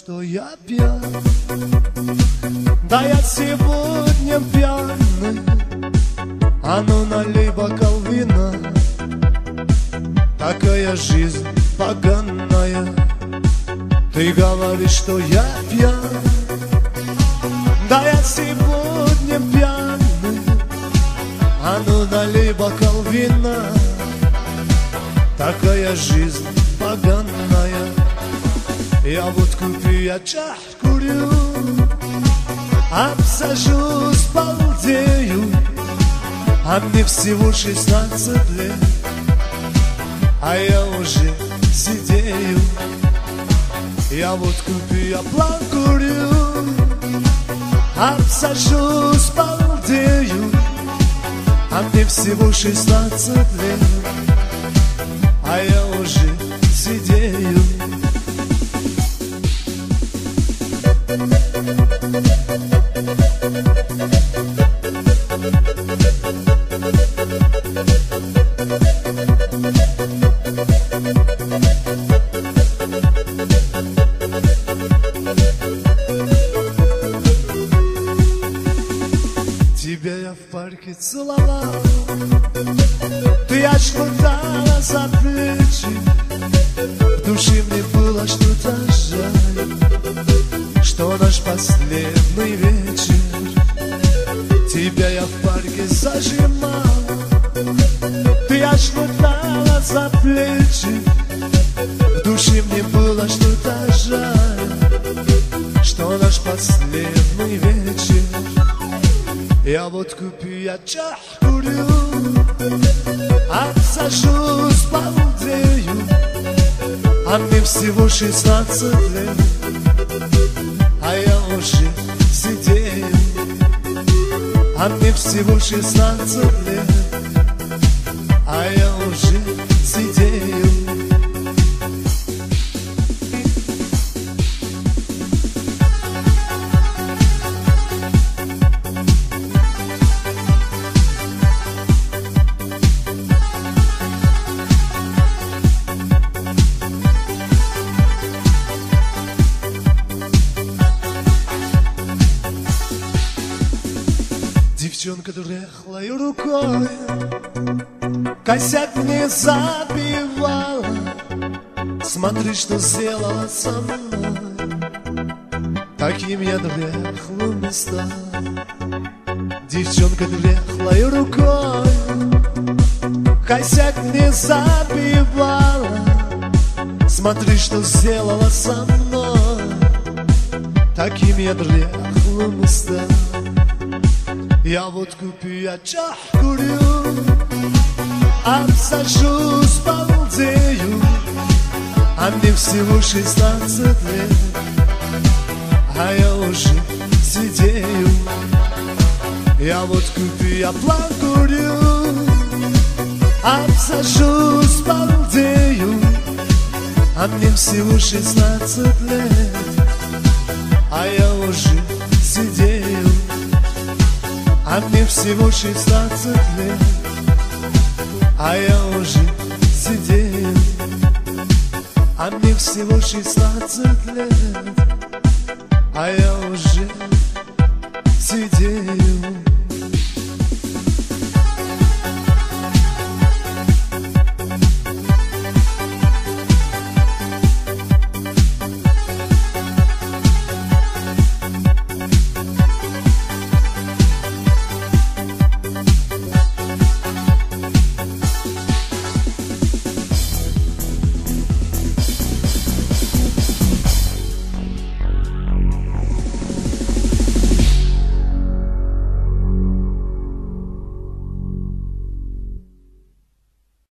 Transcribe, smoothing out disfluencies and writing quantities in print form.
что я пьян. Да я сегодня пьяный, а ну налей бокал вина. Такая жизнь поганая. Ты говоришь, что я пьян. Да я сегодня пьяный, а ну налей бокал вина. Такая жизнь поганая. Я водку пью, я чах курю, обсажусь, балдею, а мне всего 16 лет, а я уже сидею. Я водку пью, я план курю, обсажусь, балдею, а мне всего 16 лет, а я уже сидею. Тебя я в парке целовал, ты аж хватала за плечи. В душе мне было что-то жаль, что наш последний вечер. Тебя я в парке зажимал, ты аж хватала за плечи. В душе мне было что-то жаль, что наш последний вечер. Я водку пью, я чах курю, обсажусь, балдею, а мне всего 16 лет, а я уже сидею. А мне всего 16 лет, а я уже сидею. Девчонка дряхлой рукой косяк мне забивала. Смотри, что сделала со мной, таким я дряхлым стал. Девчонка дряхлой рукой косяк мне забивала. Смотри, что сделала со мной, таким я дряхлым стал. Я водку пью, я чах курю, обсажусь, балдею, а мне всего 16 лет, а я уже сидею. Я водку пью, я план курю, обсажусь, балдею, а мне всего 16 лет, а я уже сидею. А мне всего 16 лет, а я уже сидею. А мне всего 16 лет, а я уже сидею.